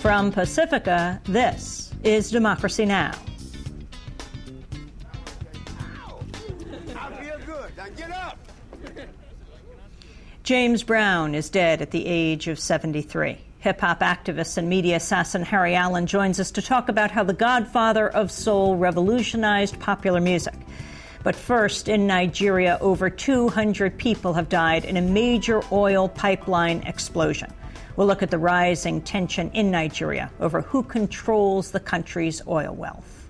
From Pacifica, this is Democracy Now! I feel good. Now get up. James Brown is dead at the age of 73. Hip-hop activist and media assassin Harry Allen joins us to talk about how the godfather of soul revolutionized popular music. But first, in Nigeria, over 200 people have died in a major oil pipeline explosion. We'll look at the rising tension in Nigeria over who controls the country's oil wealth.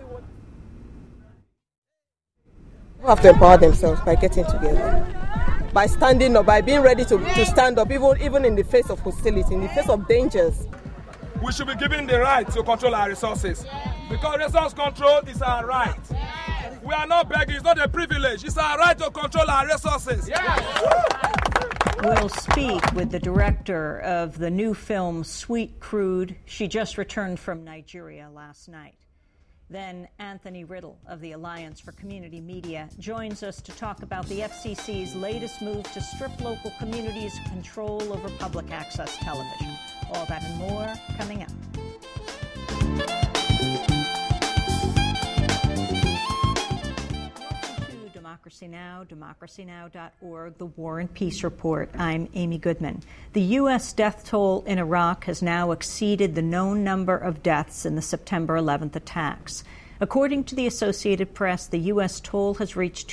They have to empower themselves by getting together, by standing up, by being ready to stand up, even in the face of hostility, in the face of dangers. We should be given the right to control our resources, because resource control is our right. We are not begging, it's not a privilege, it's our right to control our resources. We'll speak with the director of the new film Sweet Crude. She just returned from Nigeria last night. Then Anthony Riddle of the Alliance for Community Media joins us to talk about the FCC's latest move to strip local communities of control over public access television. All that and more coming up. Democracy Now!, democracynow.org, The War and Peace Report. I'm Amy Goodman. The U.S. death toll in Iraq has now exceeded the known number of deaths in the September 11th attacks. According to the Associated Press, the U.S. toll has reached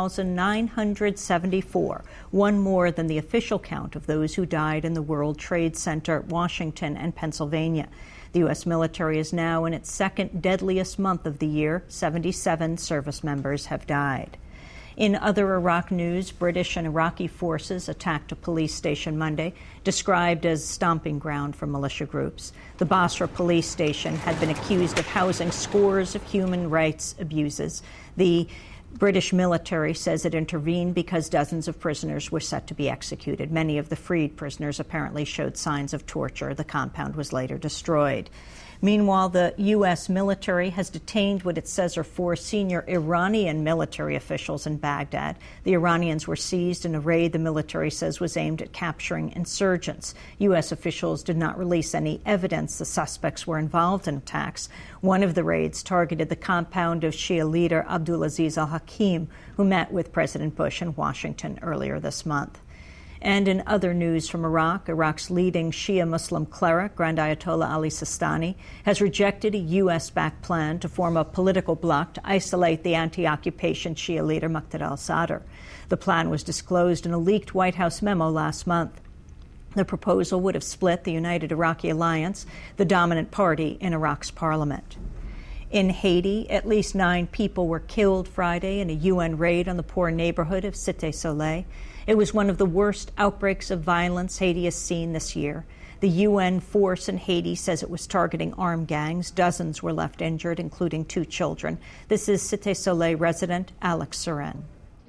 2,974, one more than the official count of those who died in the World Trade Center, Washington, and Pennsylvania. The U.S. military is now in its second deadliest month of the year. 77 service members have died. In other Iraq news, British and Iraqi forces attacked a police station Monday, described as stomping ground for militia groups. The Basra police station had been accused of housing scores of human rights abuses. The British military says it intervened because dozens of prisoners were set to be executed. Many of the freed prisoners apparently showed signs of torture. The compound was later destroyed. Meanwhile, the U.S. military has detained what it says are 4 senior Iranian military officials in Baghdad. The Iranians were seized in a raid the military says was aimed at capturing insurgents. U.S. officials did not release any evidence the suspects were involved in attacks. One of the raids targeted the compound of Shia leader Abdulaziz al-Hakim, who met with President Bush in Washington earlier this month. And in other news from Iraq, Iraq's leading Shia Muslim cleric, Grand Ayatollah Ali Sistani, has rejected a U.S.-backed plan to form a political bloc to isolate the anti-occupation Shia leader Muqtada al-Sadr. The plan was disclosed in a leaked White House memo last month. The proposal would have split the United Iraqi Alliance, the dominant party in Iraq's parliament. In Haiti, at least 9 people were killed Friday in a UN raid on the poor neighborhood of Cité Soleil. It was one of the worst outbreaks of violence Haiti has seen this year. The UN force in Haiti says it was targeting armed gangs. Dozens were left injured, including 2 children. This is Cité Soleil resident Alex Suren.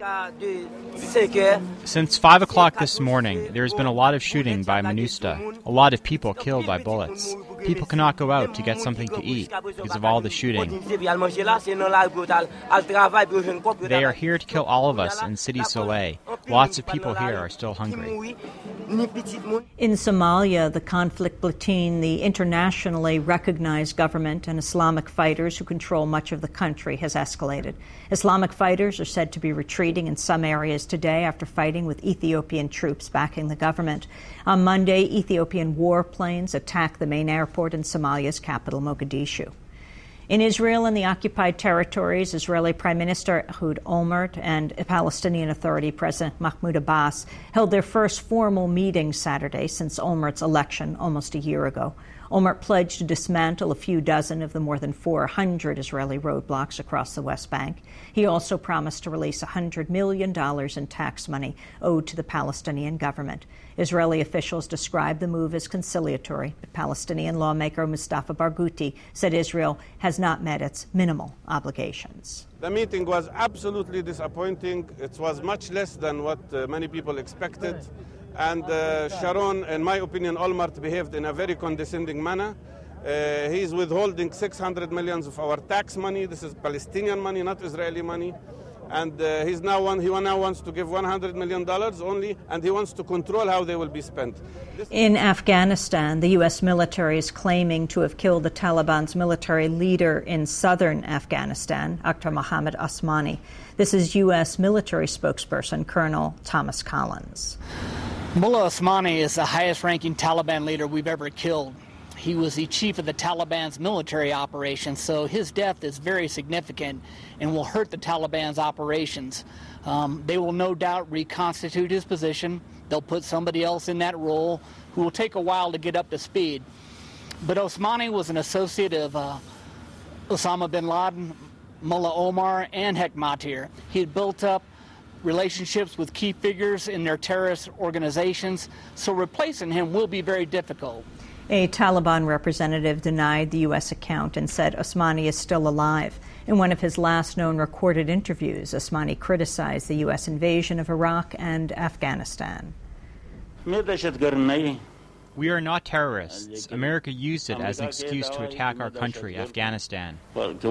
Since 5 o'clock this morning, there has been a lot of shooting by MINUSTA, a lot of people killed by bullets. People cannot go out to get something to eat because of all the shooting. They are here to kill all of us in Cité Soleil. Lots of people here are still hungry. In Somalia, the conflict between the internationally recognized government and Islamic fighters who control much of the country has escalated. Islamic fighters are said to be retreating in some areas today after fighting with Ethiopian troops backing the government. On Monday, Ethiopian warplanes attacked the main airport in Somalia's capital, Mogadishu. In Israel and the occupied territories, Israeli Prime Minister Ehud Olmert and Palestinian Authority President Mahmoud Abbas held their first formal meeting Saturday since Olmert's election almost a year ago. Olmert pledged to dismantle a few dozen of the more than 400 Israeli roadblocks across the West Bank. He also promised to release $100 million in tax money owed to the Palestinian government. Israeli officials described the move as conciliatory, but Palestinian lawmaker Mustafa Barghouti said Israel has not met its minimal obligations. The meeting was absolutely disappointing. It was much less than what many people expected. And Sharon, in my opinion, Olmert behaved in a very condescending manner. He's withholding $600 million of our tax money. This is Palestinian money, not Israeli money. And he now wants to give $100 million only, and he wants to control how they will be spent. In Afghanistan, the U.S. military is claiming to have killed the Taliban's military leader in southern Afghanistan, Akhtar Mohammad Osmani. This is U.S. military spokesperson Colonel Thomas Collins. Mullah Osmani is the highest-ranking Taliban leader we've ever killed. He was the chief of the Taliban's military operations, so his death is very significant and will hurt the Taliban's operations. They will no doubt reconstitute his position. They'll put somebody else in that role who will take a while to get up to speed. But Osmani was an associate of Osama bin Laden, Mullah Omar, and Hekmatyar. He had built up relationships with key figures in their terrorist organizations, so replacing him will be very difficult. A Taliban representative denied the U.S. account and said Osmani is still alive. In one of his last known recorded interviews, Osmani criticized the U.S. invasion of Iraq and Afghanistan. We are not terrorists. America used it as an excuse to attack our country, Afghanistan. But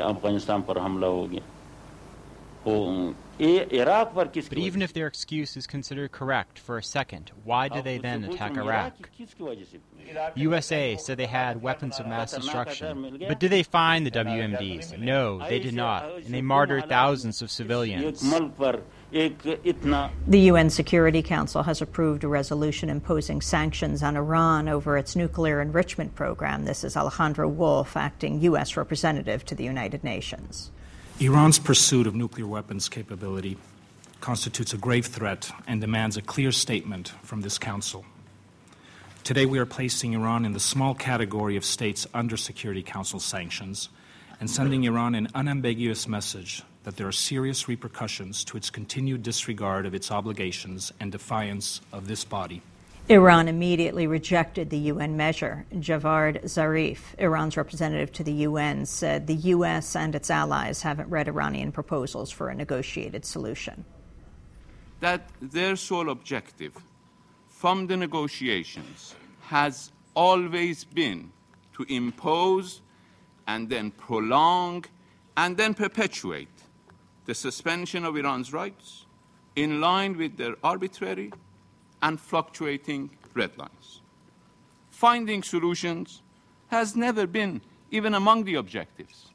even if their excuse is considered correct for a second, why do they then attack Iraq? USA said they had weapons of mass destruction. But did they find the WMDs? No, they did not. And they martyred thousands of civilians. The UN Security Council has approved a resolution imposing sanctions on Iran over its nuclear enrichment program. This is Alejandro Wolf, acting U.S. representative to the United Nations. Iran's pursuit of nuclear weapons capability constitutes a grave threat and demands a clear statement from this Council. Today we are placing Iran in the small category of states under Security Council sanctions and sending Iran an unambiguous message that there are serious repercussions to its continued disregard of its obligations and defiance of this body. Iran immediately rejected the UN measure. Javad Zarif, Iran's representative to the UN, said the U.S. and its allies haven't read Iranian proposals for a negotiated solution. That their sole objective from the negotiations has always been to impose and then prolong and then perpetuate the suspension of Iran's rights in line with their arbitrary and fluctuating red lines. Finding solutions has never been even among the objectives.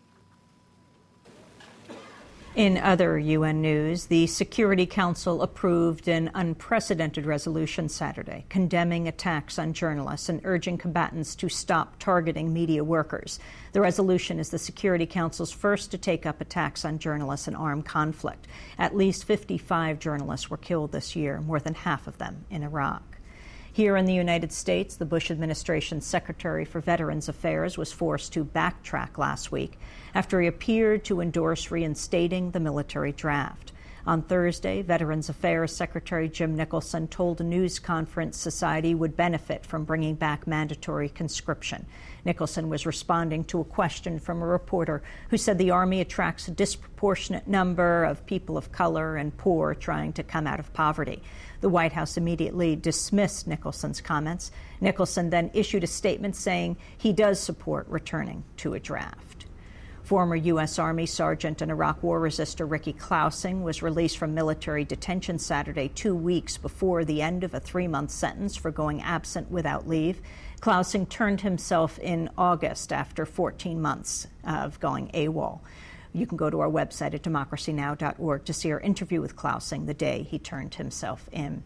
In other UN news, the Security Council approved an unprecedented resolution Saturday, condemning attacks on journalists and urging combatants to stop targeting media workers. The resolution is the Security Council's first to take up attacks on journalists in armed conflict. At least 55 journalists were killed this year, more than half of them in Iraq. Here in the United States, the Bush administration's Secretary for Veterans Affairs was forced to backtrack last week after he appeared to endorse reinstating the military draft. On Thursday, Veterans Affairs Secretary Jim Nicholson told a news conference society would benefit from bringing back mandatory conscription. Nicholson was responding to a question from a reporter who said the Army attracts a disproportionate number of people of color and poor trying to come out of poverty. The White House immediately dismissed Nicholson's comments. Nicholson then issued a statement saying he does support returning to a draft. Former U.S. Army Sergeant and Iraq War resister Ricky Klausing was released from military detention Saturday, 2 weeks before the end of a 3-month sentence for going absent without leave. Klausing turned himself in August after 14 months of going AWOL. You can go to our website at democracynow.org to see our interview with Klausing the day he turned himself in.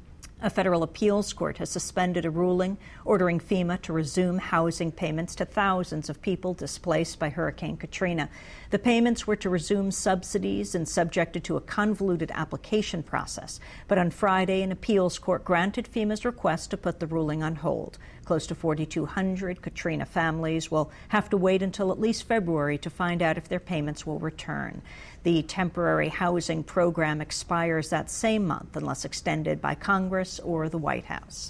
A federal appeals court has suspended a ruling ordering FEMA to resume housing payments to thousands of people displaced by Hurricane Katrina. The payments were to resume subsidies and subjected to a convoluted application process. But on Friday, an appeals court granted FEMA's request to put the ruling on hold. Close to 4,200 Katrina families will have to wait until at least February to find out if their payments will return. The temporary housing program expires that same month unless extended by Congress or the White House.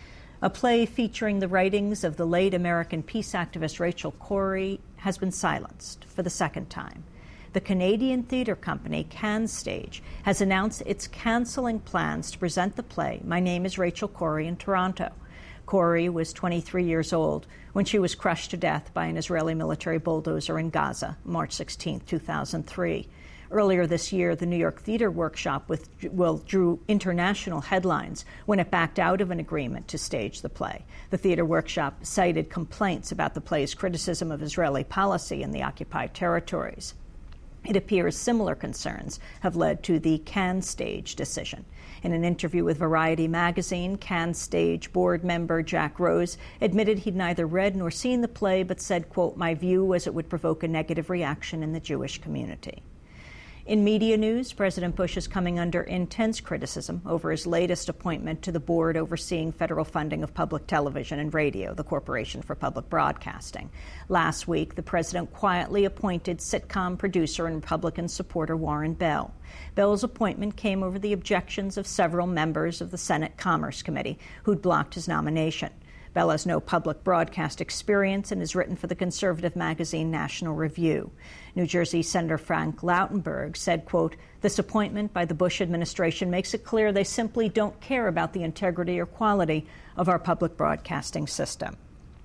A play featuring the writings of the late American peace activist Rachel Corrie has been silenced for the second time. The Canadian theatre company CanStage has announced it's canceling plans to present the play My Name is Rachel Corrie in Toronto. Corrie was 23 years old when she was crushed to death by an Israeli military bulldozer in Gaza, March 16, 2003. Earlier this year, the New York Theater Workshop drew international headlines when it backed out of an agreement to stage the play. The Theater Workshop cited complaints about the play's criticism of Israeli policy in the occupied territories. It appears similar concerns have led to the CanStage decision. In an interview with Variety magazine, CanStage board member Jack Rose admitted he'd neither read nor seen the play, but said, quote, "My view was it would provoke a negative reaction in the Jewish community." In media news, President Bush is coming under intense criticism over his latest appointment to the board overseeing federal funding of public television and radio, the Corporation for Public Broadcasting. Last week, the president quietly appointed sitcom producer and Republican supporter Warren Bell. Bell's appointment came over the objections of several members of the Senate Commerce Committee who'd blocked his nomination. Bell has no public broadcast experience and has written for the conservative magazine National Review. New Jersey Senator Frank Lautenberg said, quote, "This appointment by the Bush administration makes it clear they simply don't care about the integrity or quality of our public broadcasting system."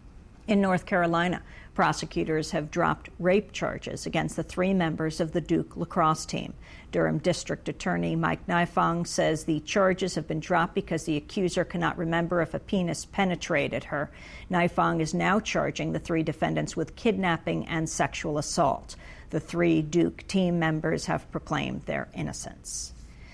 In North Carolina, prosecutors have dropped rape charges against the 3 members of the Duke lacrosse team. Durham District Attorney Mike Nifong says the charges have been dropped because the accuser cannot remember if a penis penetrated her. Nifong is now charging the 3 defendants with kidnapping and sexual assault. The 3 Duke team members have proclaimed their innocence.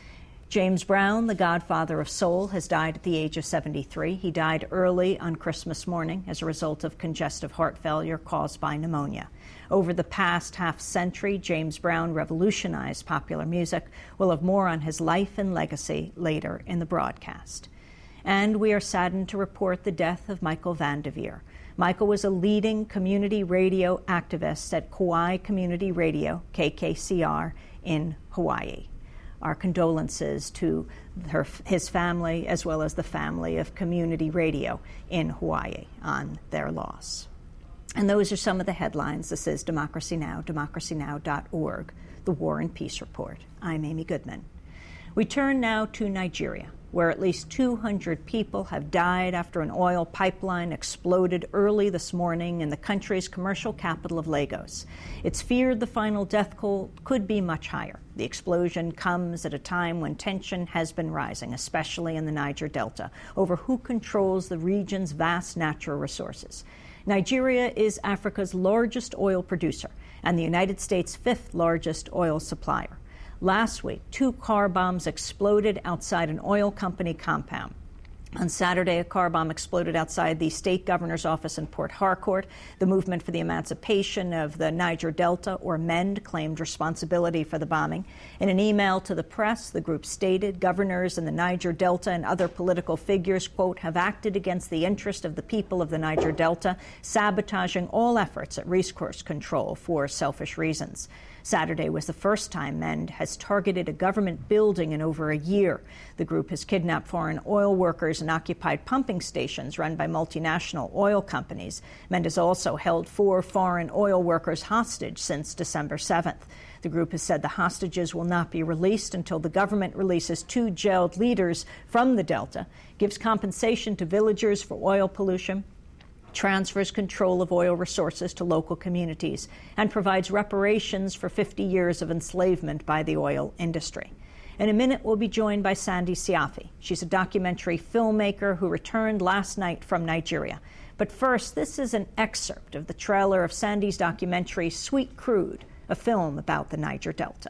James Brown, the godfather of soul, has died at the age of 73. He died early on Christmas morning as a result of congestive heart failure caused by pneumonia. Over the past half-century, James Brown revolutionized popular music. We'll have more on his life and legacy later in the broadcast. And we are saddened to report the death of Michael Vandeveer. Michael was a leading community radio activist at Kauai Community Radio, KKCR, in Hawaii. Our condolences to his family as well as the family of Community Radio in Hawaii on their loss. And those are some of the headlines. This is Democracy Now!, democracynow.org, the War and Peace Report. I'm Amy Goodman. We turn now to Nigeria, where at least 200 people have died after an oil pipeline exploded early this morning in the country's commercial capital of Lagos. It's feared the final death toll could be much higher. The explosion comes at a time when tension has been rising, especially in the Niger Delta, over who controls the region's vast natural resources. Nigeria is Africa's largest oil producer and the United States' 5th largest oil supplier. Last week, 2 car bombs exploded outside an oil company compound. On Saturday, a car bomb exploded outside the state governor's office in Port Harcourt. The Movement for the Emancipation of the Niger Delta, or MEND, claimed responsibility for the bombing. In an email to the press, the group stated governors in the Niger Delta and other political figures, quote, have acted against the interest of the people of the Niger Delta, sabotaging all efforts at resource control for selfish reasons. Saturday was the first time MEND has targeted a government building in over a year. The group has kidnapped foreign oil workers and occupied pumping stations run by multinational oil companies. MEND has also held 4 foreign oil workers hostage since December 7th. The group has said the hostages will not be released until the government releases 2 jailed leaders from the Delta, gives compensation to villagers for oil pollution, transfers control of oil resources to local communities, and provides reparations for 50 years of enslavement by the oil industry. In a minute, we'll be joined by Sandy Siafi. She's a documentary filmmaker who returned last night from Nigeria. But first, this is an excerpt of the trailer of Sandy's documentary, Sweet Crude, a film about the Niger Delta.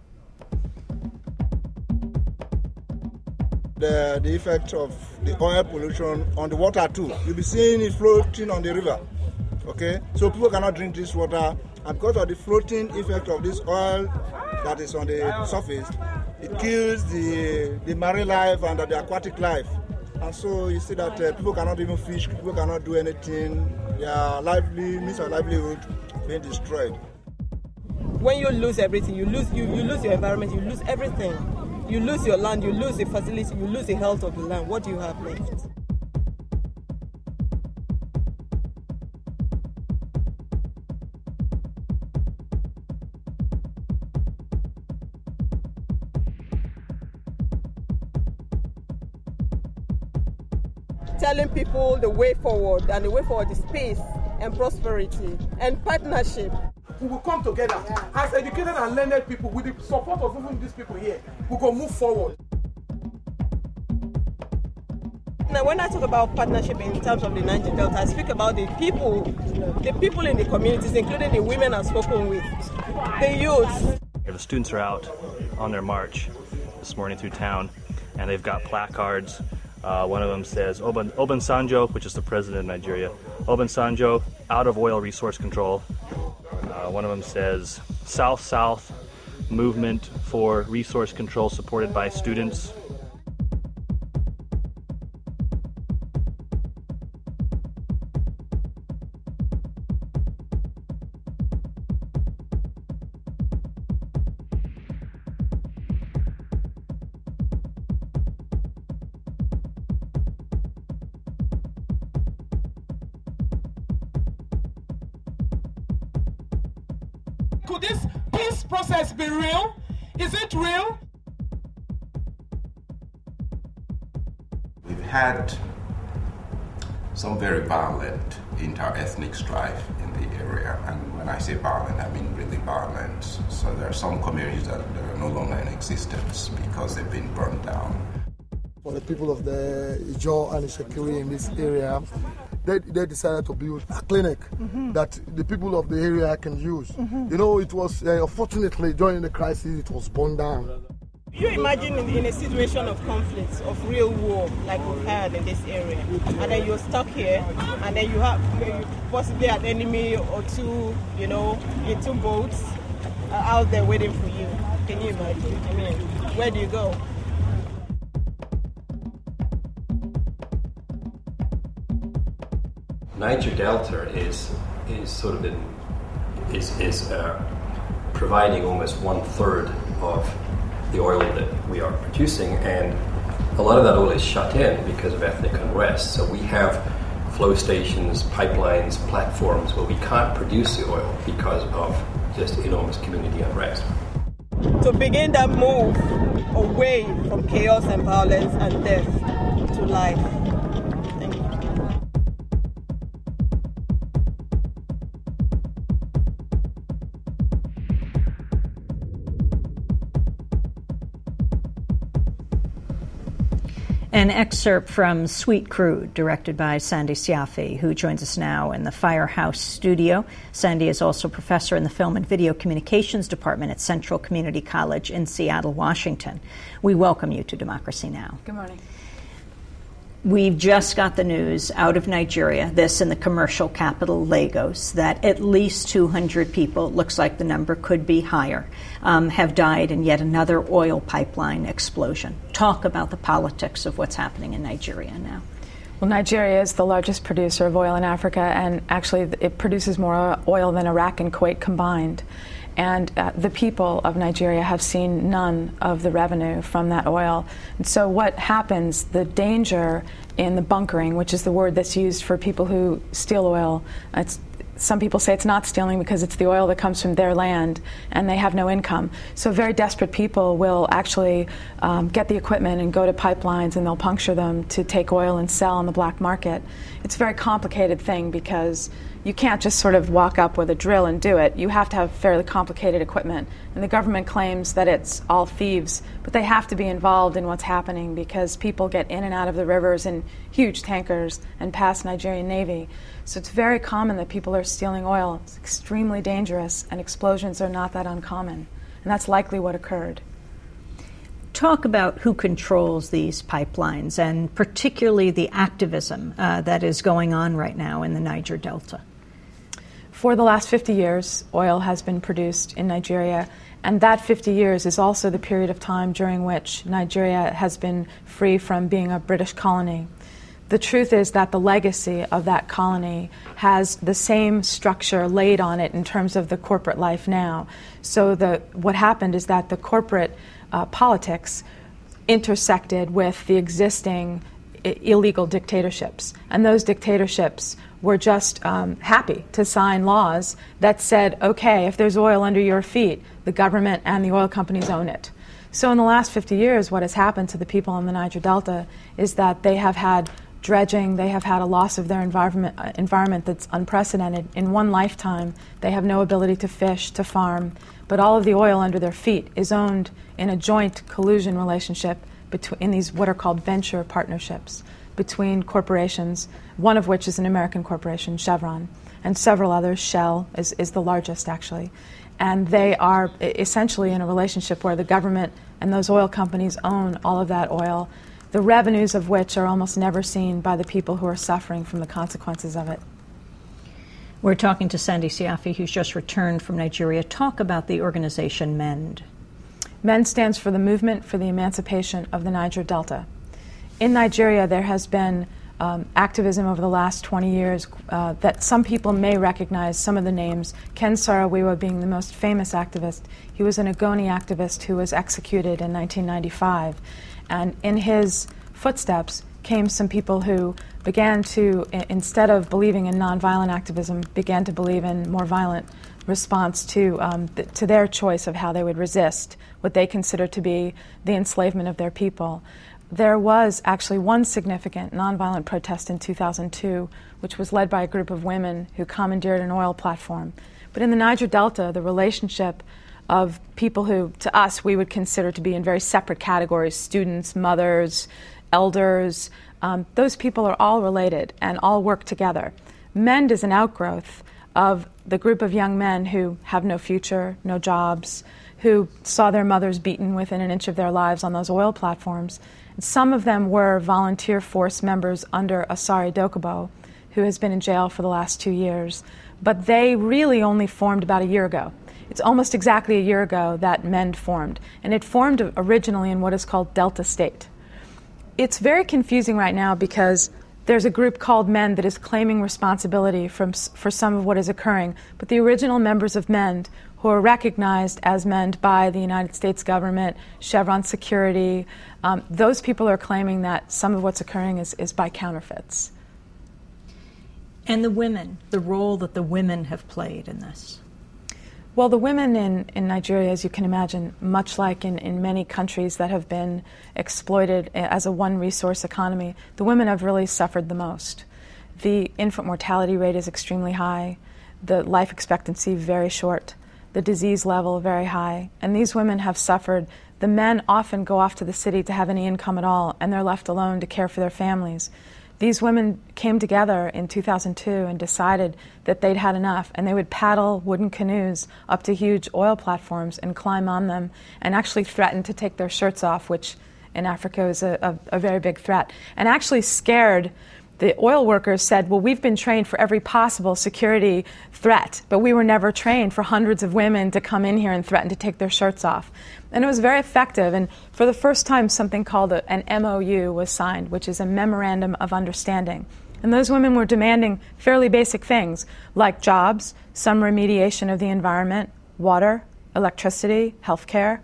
The effect of the oil pollution on the water too. You'll be seeing it floating on the river. Okay? So people cannot drink this water. And because of the floating effect of this oil that is on the surface, it kills the marine life and the aquatic life. And so you see that people cannot even fish, people cannot do anything. Their means of livelihood being destroyed. When you lose everything, you lose your environment, you lose everything. You lose your land, you lose the facility, you lose the health of the land. What do you have left? Telling people the way forward, and the way forward is peace and prosperity and partnership. we will come together as educated and learned people with the support of even these people here. We will move forward. Now, when I talk about partnership in terms of the Niger Delta, I speak about the people in the communities, including the women I've spoken with, the youth. The students are out on their march this morning through town, and they've got placards. One of them says, Obasanjo, which is the president of Nigeria, Obasanjo, out of oil resource control. One of them says, South-South movement for resource control supported by students. Could this peace process be real? Is it real? We've had some very violent inter-ethnic strife in the area, and when I say violent, I mean really violent. So there are some communities that are no longer in existence because they've been burned down. For the people of the Ijaw and Ishekiri in this area, they decided to build a clinic that the people of the area can use. You know, it was, unfortunately, during the crisis, it was burned down. You imagine in a situation of conflict, of real war, like we've had in this area, and then you're stuck here, and then you have possibly an enemy or two, you know, in two boats out there waiting for you. Can you imagine? I mean, where do you go? Niger Delta is providing almost 1/3 of the oil that we are producing, and a lot of that oil is shut in because of ethnic unrest. So we have flow stations, pipelines, platforms where we can't produce the oil because of just enormous community unrest. To begin that move away from chaos and violence and death to life. Thank you. An excerpt from Sweet Crude, directed by Sandy Siafi, who joins us now in the Firehouse studio. Sandy is also professor in the Film and Video Communications Department at Central Community College in Seattle, Washington. We welcome you to Democracy Now! Good morning. We've just got the news out of Nigeria, this in the commercial capital, Lagos, that at least 200 people, looks like the number could be higher, have died in yet another oil pipeline explosion. Talk about the politics of what's happening in Nigeria now. Well, Nigeria is the largest producer of oil in Africa, and actually it produces more oil than Iraq and Kuwait combined. And the people of Nigeria have seen none of the revenue from that oil. And so what happens, the danger in the bunkering, which is the word that's used for people who steal oil, some people say it's not stealing because it's the oil that comes from their land and they have no income. So very desperate people will actually get the equipment and go to pipelines and they'll puncture them to take oil and sell on the black market. It's a very complicated thing because you can't just sort of walk up with a drill and do it. You have to have fairly complicated equipment. And the government claims that it's all thieves, but they have to be involved in what's happening because people get in and out of the rivers in huge tankers and past Nigerian Navy. So it's very common that people are stealing oil. It's extremely dangerous, and explosions are not that uncommon. And that's likely what occurred. Talk about who controls these pipelines, and particularly the activism that is going on right now in the Niger Delta. For the last 50 years, oil has been produced in Nigeria, and that 50 years is also the period of time during which Nigeria has been free from being a British colony. The truth is that the legacy of that colony has the same structure laid on it in terms of the corporate life now. So what happened is that the corporate politics intersected with the existing illegal dictatorships. And those dictatorships were just happy to sign laws that said, okay, if there's oil under your feet, the government and the oil companies own it. So in the last 50 years, what has happened to the people in the Niger Delta is that they have had dredging. They have had a loss of their environment that's unprecedented. In one lifetime, they have no ability to fish, to farm, but all of the oil under their feet is owned in a joint collusion relationship in these what are called venture partnerships between corporations, one of which is an American corporation, Chevron, and several others. Shell is the largest, actually. And they are essentially in a relationship where the government and those oil companies own all of that oil, the revenues of which are almost never seen by the people who are suffering from the consequences of it. We're talking to Sandy Siafi, who's just returned from Nigeria. Talk about the organization MEND. MEND stands for the Movement for the Emancipation of the Niger Delta. In Nigeria, there has been activism over the last 20 years that some people may recognize some of the names. Ken Saro-Wiwa being the most famous activist. He was an Ogoni activist who was executed in 1995. And in his footsteps came some people who began to, instead of believing in nonviolent activism, began to believe in more violent response to their choice of how they would resist what they consider to be the enslavement of their people. There was actually one significant nonviolent protest in 2002, which was led by a group of women who commandeered an oil platform. But in the Niger Delta, the relationship of people who, to us, we would consider to be in very separate categories, students, mothers, elders, those people are all related and all work together. MEND is an outgrowth of the group of young men who have no future, no jobs, who saw their mothers beaten within an inch of their lives on those oil platforms. Some of them were volunteer force members under Asari Dokubo, who has been in jail for the last 2 years. But they really only formed about a year ago. It's almost exactly a year ago that MEND formed. And it formed originally in what is called Delta State. It's very confusing right now because there's a group called MEND that is claiming responsibility for some of what is occurring. But the original members of MEND, who are recognized as MEND by the United States government, Chevron Security, those people are claiming that some of what's occurring is by counterfeits. And the women, the role that the women have played in this? Well, the women in Nigeria, as you can imagine, much like in many countries that have been exploited as a one-resource economy, the women have really suffered the most. The infant mortality rate is extremely high, the life expectancy very short, the disease level very high, and these women have suffered. The men often go off to the city to have any income at all, and they're left alone to care for their families. These women came together in 2002 and decided that they'd had enough, and they would paddle wooden canoes up to huge oil platforms and climb on them and actually threaten to take their shirts off, which in Africa is a very big threat, and actually scared. The oil workers said, well, we've been trained for every possible security threat, but we were never trained for hundreds of women to come in here and threaten to take their shirts off. And it was very effective. And for the first time, something called an MOU was signed, which is a Memorandum of Understanding. And those women were demanding fairly basic things like jobs, some remediation of the environment, water, electricity, health care,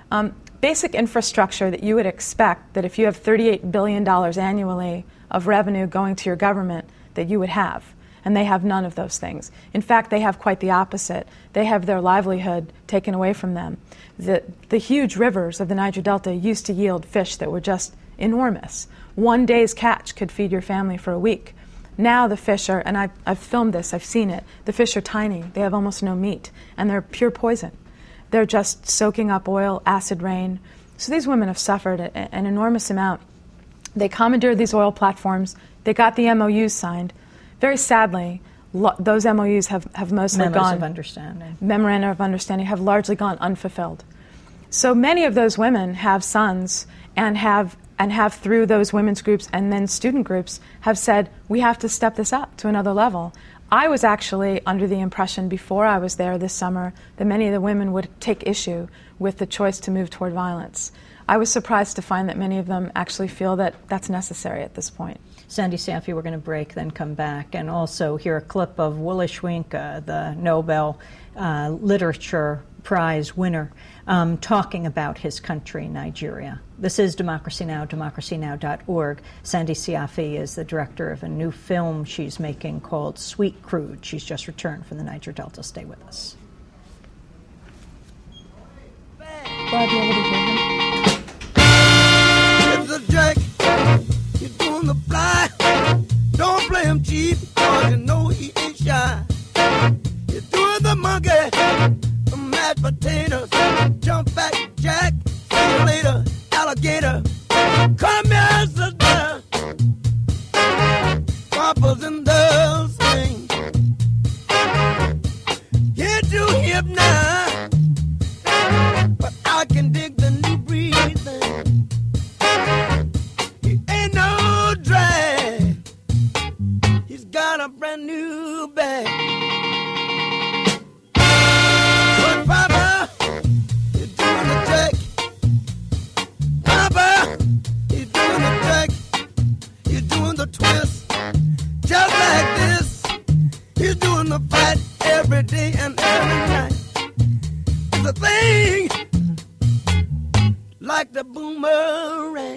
basic infrastructure that you would expect that if you have $38 billion annually of revenue going to your government that you would have. And they have none of those things. In fact, they have quite the opposite. They have their livelihood taken away from them. The huge rivers of the Niger Delta used to yield fish that were just enormous. One day's catch could feed your family for a week. Now the fish are, and I've filmed this, I've seen it, the fish are tiny. They have almost no meat, and they're pure poison. They're just soaking up oil, acid rain. So these women have suffered an enormous amount. They commandeered these oil platforms. They got the MOUs signed. Very sadly, those MOUs have mostly gone... Memoranda of Understanding have largely gone unfulfilled. So many of those women have sons and have through those women's groups and then student groups have said, we have to step this up to another level. I was actually under the impression before I was there this summer that many of the women would take issue with the choice to move toward violence. I was surprised to find that many of them actually feel that that's necessary at this point. Sandy Siafi, we're going to break, then come back, and also hear a clip of Wole Soyinka, the Nobel Literature Prize winner, talking about his country, Nigeria. This is Democracy Now!, democracynow.org. Sandy Siafi is the director of a new film she's making called Sweet Crude. She's just returned from the Niger Delta. Stay with us. Glad you're able to hear him. It's a Jack, you're doing the fly. mashed potatoes, jump back, jack, see you later, alligator, come here, sister, papas and those things, get you hip now, but I can dig the new breathing, he ain't no drag, he's got a brand new bag. Papa, you're doing the jack. Papa, you're doing the jack. You're doing the twist. Just like this. You're doing the fight every day and every night. It's a thing like the boomerang.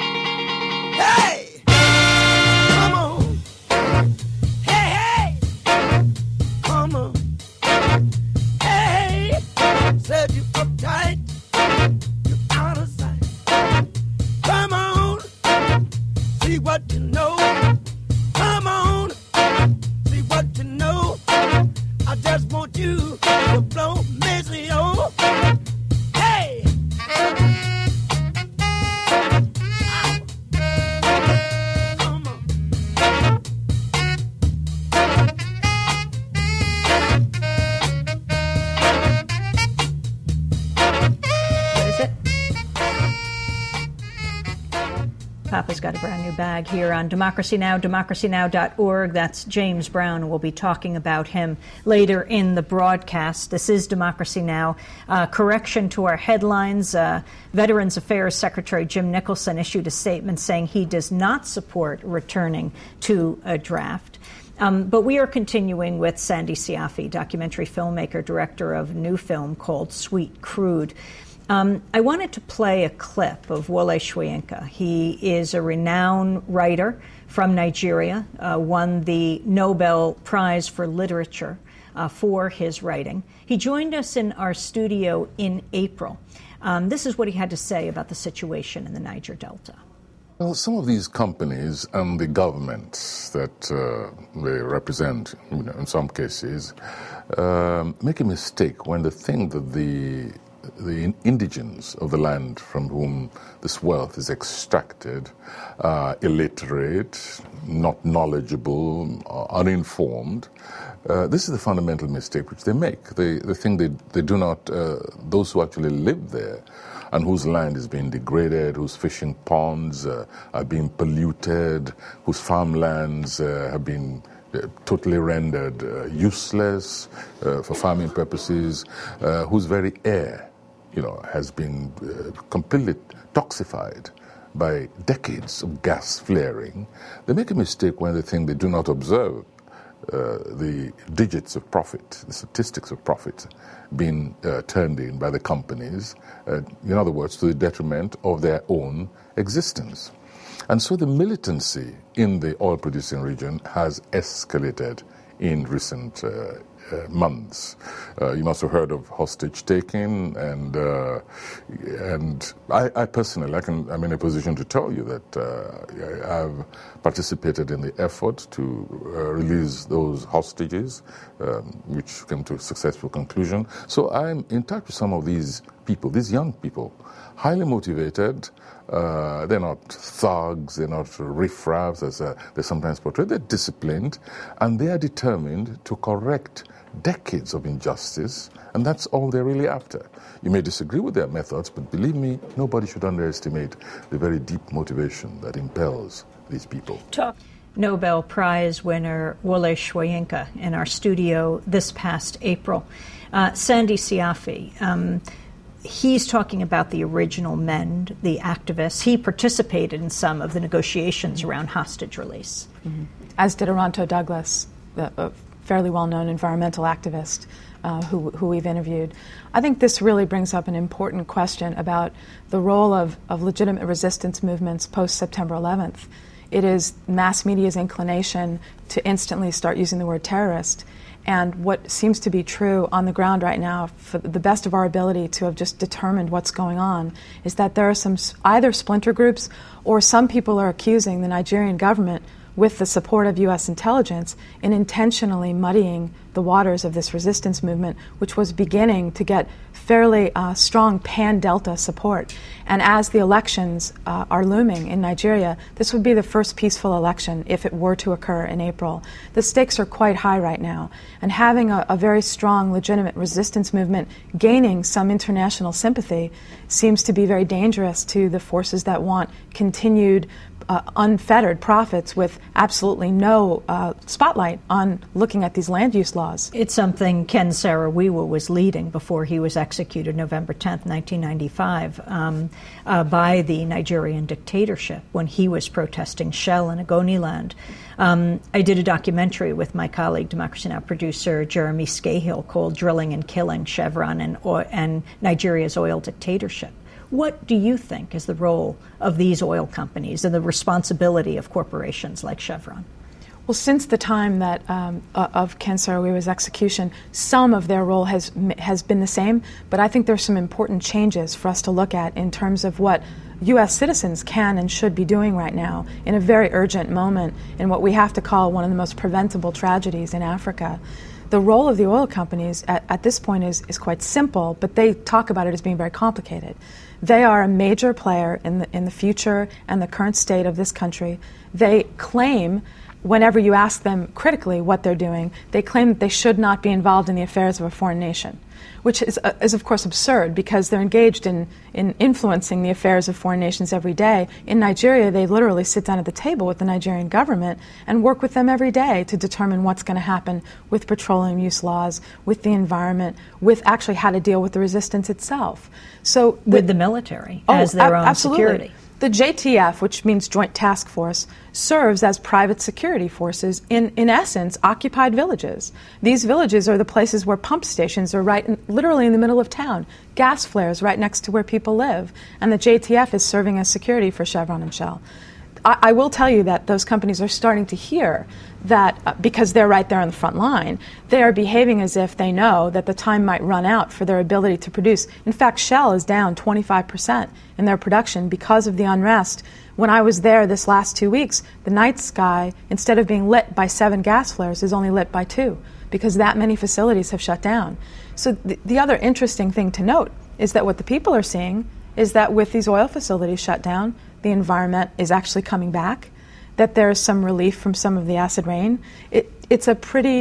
Hey! Come on. Hey, hey! Come on. Said you uptight, you're out of sight. Come on, see what you know. Come on, see what you know. I just want you to blow Maceo. Hey! Come on. Papa's got a brand new bag here on Democracy Now!, democracynow.org. That's James Brown. We'll be talking about him later in the broadcast. This is Democracy Now! Correction to our headlines. Veterans Affairs Secretary Jim Nicholson issued a statement saying he does not support returning to a draft. But we are continuing with Sandy Siafi, documentary filmmaker, director of a new film called Sweet Crude. I wanted to play a clip of Wole Soyinka. He is a renowned writer from Nigeria, won the Nobel Prize for Literature for his writing. He joined us in our studio in April. This is what he had to say about the situation in the Niger Delta. Well, some of these companies and the governments that they represent, in some cases, make a mistake when they think that the indigents of the land from whom this wealth is extracted are illiterate, not knowledgeable, uninformed. This is the fundamental mistake which they make. They think they do not, those who actually live there and whose land is being degraded, whose fishing ponds are being polluted, whose farmlands have been totally rendered useless for farming purposes, whose very air has been completely toxified by decades of gas flaring. They make a mistake when they think they do not observe the digits of profit, the statistics of profit being turned in by the companies, in other words, to the detriment of their own existence. And so the militancy in the oil-producing region has escalated in recent months. You must have heard of hostage taking, and I personally, I'm in a position to tell you that I've participated in the effort to release those hostages, which came to a successful conclusion. So I'm in touch with some of these people, these young people, highly motivated. They're not thugs, they're not riffraffs, as they're sometimes portrayed. They're disciplined, and they are determined to correct decades of injustice, and that's all they're really after. You may disagree with their methods, but believe me, nobody should underestimate the very deep motivation that impels these people. Nobel Prize winner Wole Soyinka in our studio this past April. Sandy Siafi, he's talking about the original men, the activists. He participated in some of the negotiations around hostage release. Mm-hmm. As did Oronto Douglas, a fairly well-known environmental activist who we've interviewed. I think this really brings up an important question about the role of legitimate resistance movements post-September 11th. It is mass media's inclination to instantly start using the word terrorist. And what seems to be true on the ground right now, for the best of our ability to have just determined what's going on, is that there are some either splinter groups or some people are accusing the Nigerian government, with the support of U.S. intelligence, in intentionally muddying the waters of this resistance movement, which was beginning to get fairly strong pan-Delta support. And as the elections are looming in Nigeria, this would be the first peaceful election if it were to occur in April. The stakes are quite high right now, and having a very strong, legitimate resistance movement gaining some international sympathy seems to be very dangerous to the forces that want continued unfettered profits with absolutely no spotlight on looking at these land use laws. It's something Ken Saro-Wiwa was leading before he was executed November 10th, 1995, by the Nigerian dictatorship when he was protesting Shell in Ogoniland. I did a documentary with my colleague, Democracy Now! Producer Jeremy Scahill, called Drilling and Killing, Chevron and Nigeria's Oil Dictatorship. What do you think is the role of these oil companies and the responsibility of corporations like Chevron? Well, since the time that of Ken Saro-Wiwa's execution, some of their role has been the same, but I think there's some important changes for us to look at in terms of what U.S. citizens can and should be doing right now in a very urgent moment in what we have to call one of the most preventable tragedies in Africa. The role of the oil companies at this point is quite simple, but they talk about it as being very complicated. They are a major player in the future and the current state of this country. They claim, whenever you ask them critically what they're doing, they claim that they should not be involved in the affairs of a foreign nation, which is of course absurd because they're engaged in influencing the affairs of foreign nations every day. In Nigeria, they literally sit down at the table with the Nigerian government and work with them every day to determine what's going to happen with petroleum use laws, with the environment, with actually how to deal with the resistance itself. So with the military as their own absolutely. Security. The JTF, which means Joint Task Force, serves as private security forces in essence, occupied villages. These villages are the places where pump stations are literally in the middle of town, gas flares right next to where people live, and the JTF is serving as security for Chevron and Shell. I will tell you that those companies are starting to hear that because they're right there on the front line, they are behaving as if they know that the time might run out for their ability to produce. In fact, Shell is down 25% in their production because of the unrest. When I was there this last 2 weeks, the night sky, instead of being lit by 7 gas flares, is only lit by 2 because that many facilities have shut down. So the other interesting thing to note is that what the people are seeing is that with these oil facilities shut down, the environment is actually coming back, that there's some relief from some of the acid rain. It's a pretty,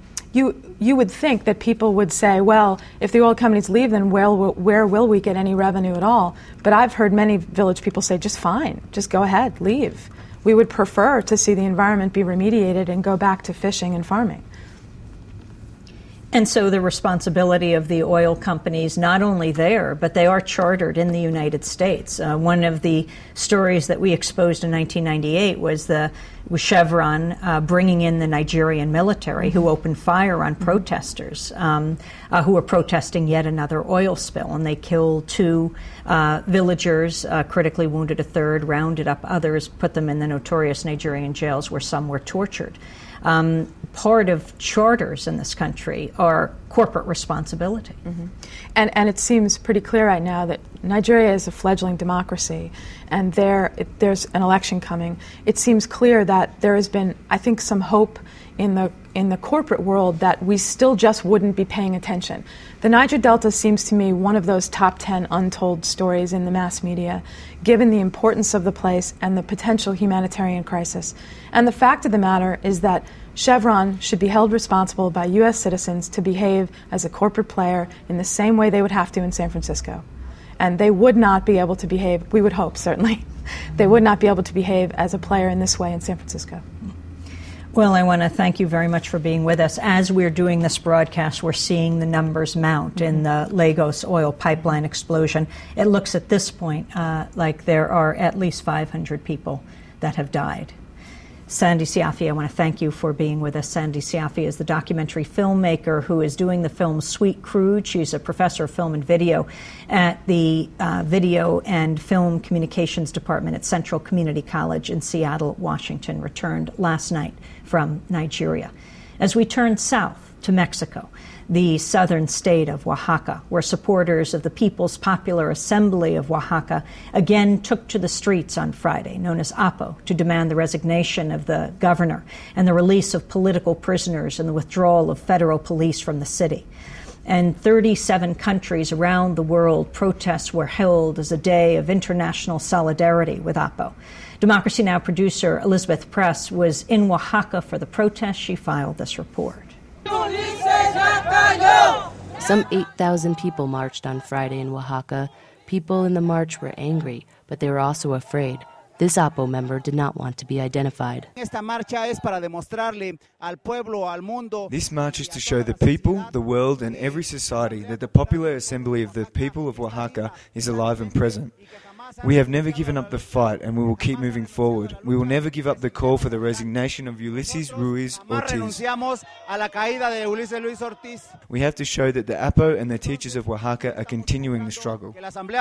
you would think that people would say, well, if the oil companies leave, then where will we get any revenue at all? But I've heard many village people say, just fine, just go ahead, leave. We would prefer to see the environment be remediated and go back to fishing and farming. And so the responsibility of the oil companies, not only there, but they are chartered in the United States. One of the stories that we exposed in 1998 was Chevron bringing in the Nigerian military who opened fire on protesters who were protesting yet another oil spill. And they killed 2 villagers, critically wounded a 3rd, rounded up others, put them in the notorious Nigerian jails where some were tortured. Part of charters in this country are corporate responsibility. Mm-hmm. And it seems pretty clear right now that Nigeria is a fledgling democracy, and there's an election coming. It seems clear that there has been, I think, some hope in the corporate world that we still just wouldn't be paying attention. The Niger Delta seems to me one of those top 10 untold stories in the mass media, given the importance of the place and the potential humanitarian crisis. And the fact of the matter is that Chevron should be held responsible by U.S. citizens to behave as a corporate player in the same way they would have to in San Francisco. And they would not be able to behave, we would hope certainly, they would not be able to behave as a player in this way in San Francisco. Well, I want to thank you very much for being with us. As we're doing this broadcast, we're seeing the numbers mount in the Lagos oil pipeline explosion. It looks at this point like there are at least 500 people that have died. Sandy Siafi, I want to thank you for being with us. Sandy Siafi is the documentary filmmaker who is doing the film Sweet Crude. She's a professor of film and video at the Video and Film Communications Department at Central Community College in Seattle, Washington, returned last night from Nigeria. As we turn south to Mexico, the southern state of Oaxaca, where supporters of the People's Popular Assembly of Oaxaca again took to the streets on Friday, known as APO, to demand the resignation of the governor and the release of political prisoners and the withdrawal of federal police from the city. And 37 countries around the world, protests were held as a day of international solidarity with APO. Democracy Now! Producer Elizabeth Press was in Oaxaca for the protest. She filed this report. Some 8,000 people marched on Friday in Oaxaca. People in the march were angry, but they were also afraid. This APO member did not want to be identified. This march is to show the people, the world, and every society that the Popular Assembly of the People of Oaxaca is alive and present. We have never given up the fight, and we will keep moving forward. We will never give up the call for the resignation of Ulises Ruiz Ortiz. We have to show that the APO and the teachers of Oaxaca are continuing the struggle.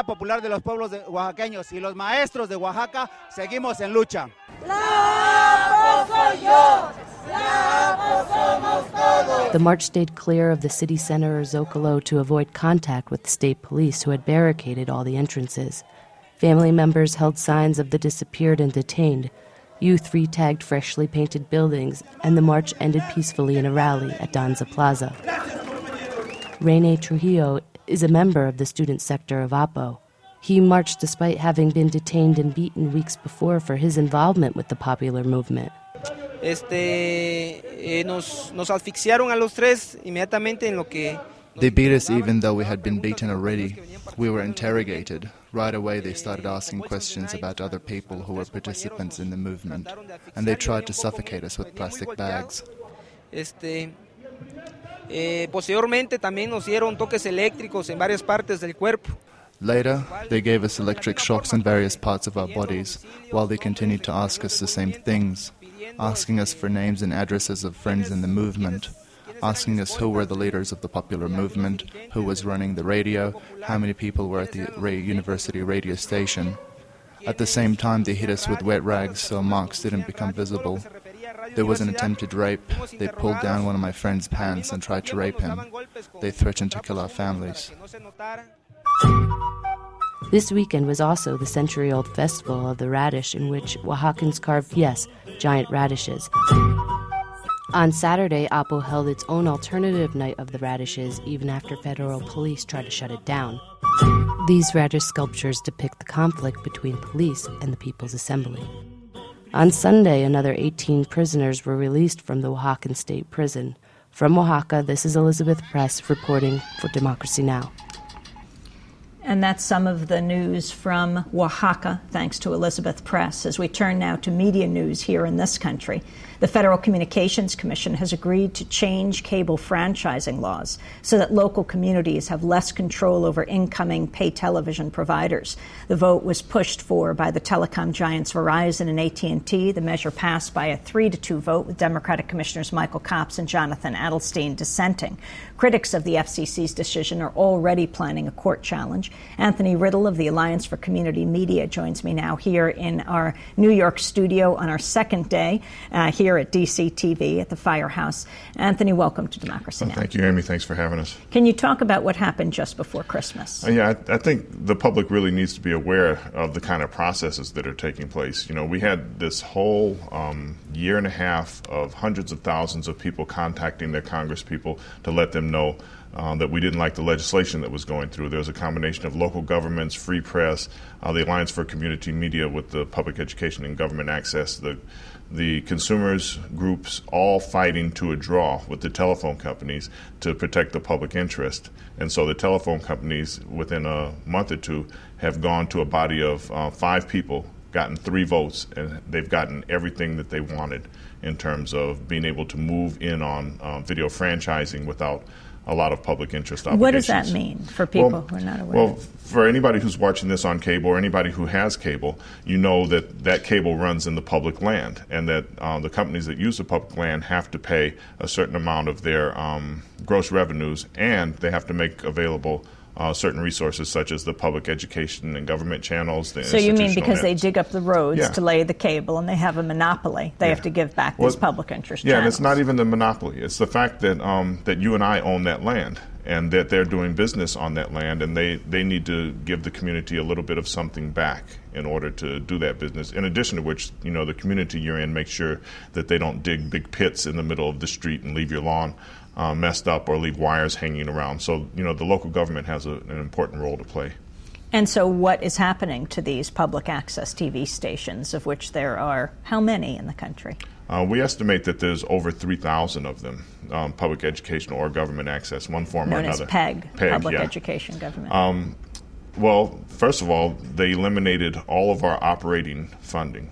The march stayed clear of the city center or Zocalo to avoid contact with the state police, who had barricaded all the entrances. Family members held signs of the disappeared and detained. Youth re-tagged freshly painted buildings, and the march ended peacefully in a rally at Danza Plaza. Rene Trujillo is a member of the student sector of APO. He marched despite having been detained and beaten weeks before for his involvement with the popular movement. Nos asfixiaron a los tres inmediatamente en lo que... They beat us even though we had been beaten already. We were interrogated. Right away they started asking questions about other people who were participants in the movement, and they tried to suffocate us with plastic bags. Posteriormente también nos dieron toques eléctricos en varias partes del cuerpo. Later, they gave us electric shocks in various parts of our bodies, while they continued to ask us the same things, asking us for names and addresses of friends in the movement, asking us who were the leaders of the popular movement, who was running the radio, how many people were at the university radio station. At the same time, they hit us with wet rags so marks didn't become visible. There was an attempted rape. They pulled down one of my friend's pants and tried to rape him. They threatened to kill our families. This weekend was also the century-old festival of the radish, in which Oaxacans carved, yes, giant radishes. On Saturday, APO held its own alternative night of the radishes, even after federal police tried to shut it down. These radish sculptures depict the conflict between police and the People's Assembly. On Sunday, another 18 prisoners were released from the Oaxacan State Prison. From Oaxaca, this is Elizabeth Press reporting for Democracy Now! And that's some of the news from Oaxaca, thanks to Elizabeth Press. As we turn now to media news here in this country, the Federal Communications Commission has agreed to change cable franchising laws so that local communities have less control over incoming pay television providers. The vote was pushed for by the telecom giants Verizon and AT&T. The measure passed by a 3-2 vote, with Democratic Commissioners Michael Copps and Jonathan Adelstein dissenting. Critics of the FCC's decision are already planning a court challenge. Anthony Riddle of the Alliance for Community Media joins me now here in our New York studio on our second day here at DCTV at the Firehouse. Anthony, welcome to Democracy Now! Thank you, Amy. Thanks for having us. Can you talk about what happened just before Christmas? I think the public really needs to be aware of the kind of processes that are taking place. You know, we had this whole year and a half of hundreds of thousands of people contacting their congresspeople to let them know that we didn't like the legislation that was going through. There was a combination of local governments, free press, the Alliance for Community Media with the Public Education and Government Access, the consumers groups all fighting to a draw with the telephone companies to protect the public interest. And so the telephone companies, within a month or two, have gone to a body of 5 people, gotten 3 votes, and they've gotten everything that they wanted in terms of being able to move in on video franchising without a lot of public interest obligations. What does that mean for people who are not aware? Well, for anybody who's watching this on cable or anybody who has cable, you know that that cable runs in the public land, and that the companies that use the public land have to pay a certain amount of their gross revenues, and they have to make available certain resources such as the public education and government channels. So you mean because they nets. dig up the roads Yeah. to lay the cable and they have a monopoly, they have to give back these public interest Yeah, channels? and it's not even the monopoly. It's the fact that that you and I own that land and that they're doing business on that land, and they need to give the community a little bit of something back in order to do that business. In addition to which, the community you're in makes sure that they don't dig big pits in the middle of the street and leave your lawn messed up or leave wires hanging around. So, the local government has an important role to play. And so what is happening to these public access TV stations, of which there are how many in the country? We estimate that there's over 3,000 of them, public educational or government access, one form or Known as another. PEG, Public yeah. Education Government. Well, first of all, they eliminated all of our operating funding.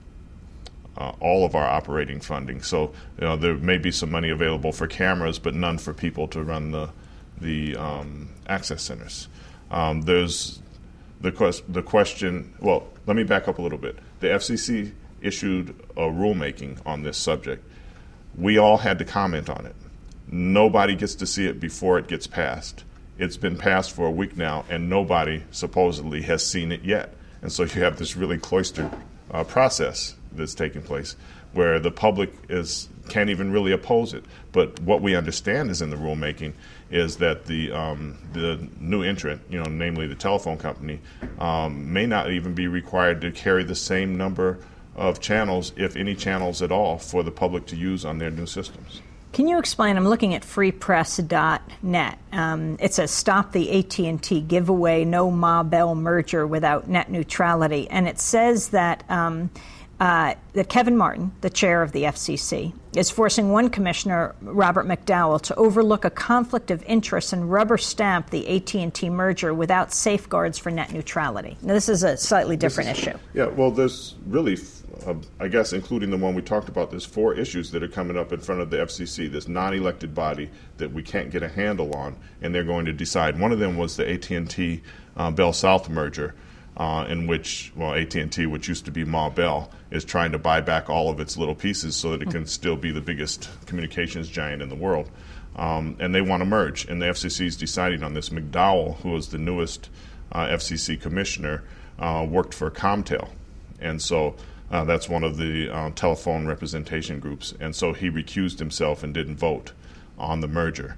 So, there may be some money available for cameras, but none for people to run the access centers. There's the question. Well, let me back up a little bit. The FCC issued a rulemaking on this subject. We all had to comment on it. Nobody gets to see it before it gets passed. It's been passed for a week now, and nobody supposedly has seen it yet. And so you have this really cloistered process that's taking place where the public can't even really oppose it. But what we understand is in the rulemaking is that the new entrant, namely the telephone company, may not even be required to carry the same number of channels, if any channels at all, for the public to use on their new systems. Can you explain? I'm looking at freepress.net. It says, stop the AT&T giveaway, no Ma Bell merger without net neutrality. And it says that that Kevin Martin, the chair of the FCC, is forcing one commissioner, Robert McDowell, to overlook a conflict of interest and rubber stamp the AT&T merger without safeguards for net neutrality. Now, this is a slightly different issue. Yeah, well, there's really, I guess, including the one we talked about, there's 4 issues that are coming up in front of the FCC, this non-elected body that we can't get a handle on, and they're going to decide. One of them was the AT&T Bell South merger, in which, AT&T, which used to be Ma Bell, is trying to buy back all of its little pieces so that it can still be the biggest communications giant in the world. And they want to merge, and the FCC is deciding on this. McDowell, who is the newest FCC commissioner, worked for Comtel, and so that's one of the telephone representation groups, and so he recused himself and didn't vote on the merger.